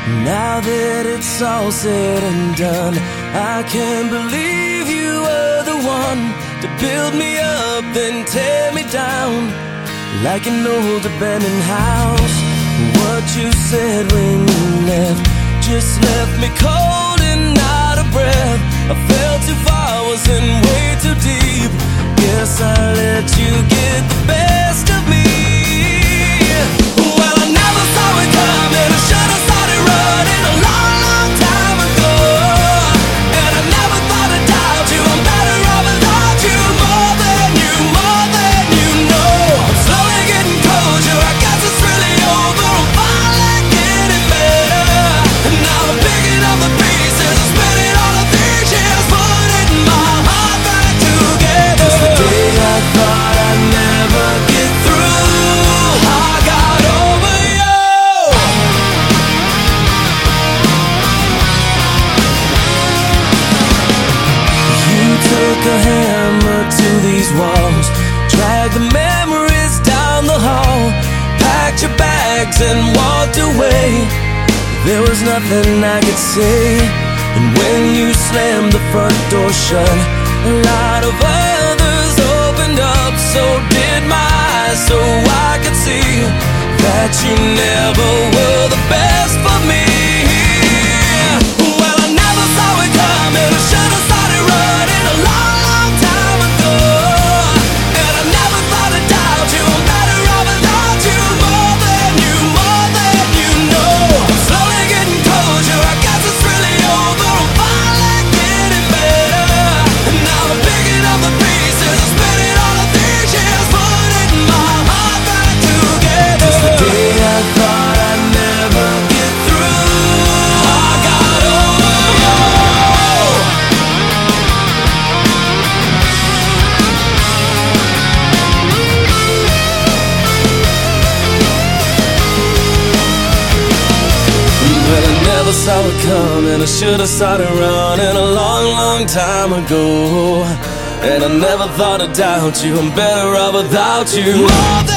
Now that it's all said and done, I can't believe you were the one to build me up then tear me down like an old abandoned house. What you said when you left just left me cold and out of breath. I fell too far, was in way too deep. Guess I let you get the best of me. Well, I never saw it coming. I should have started running a long, long time ago. And I never thought I'd doubt you. I'm better off without you. More than you know. I'm slowly getting closure. I guess it's really over. I'm finally getting better. And now I'm picking up the pieces and spinning all of these years, putting my heart back together. It's the day I thought I'd never get through. I got over you. You took a hammer to these walls, dragged the memories down the hall, packed your bags and walked away. There was nothing I could say. And when you slammed the front door shut, a lot of others opened up. So did my eyes, so I could see that you never were the best for me. Well, I never saw it coming. I should have started running a long, long time ago. And I never thought I'd doubt you. I'm better off without you. More than you know. I'm slowly getting closure. I guess it's really over. I'm finally getting better. And now I'm picking up the pieces and spinning all of these years, putting my heart back together. It's the day I thought I'd never get through. I got over you. But I never saw it coming. I should have started running a long, long time ago. And I never thought I'd doubt you. I'm better off without you. More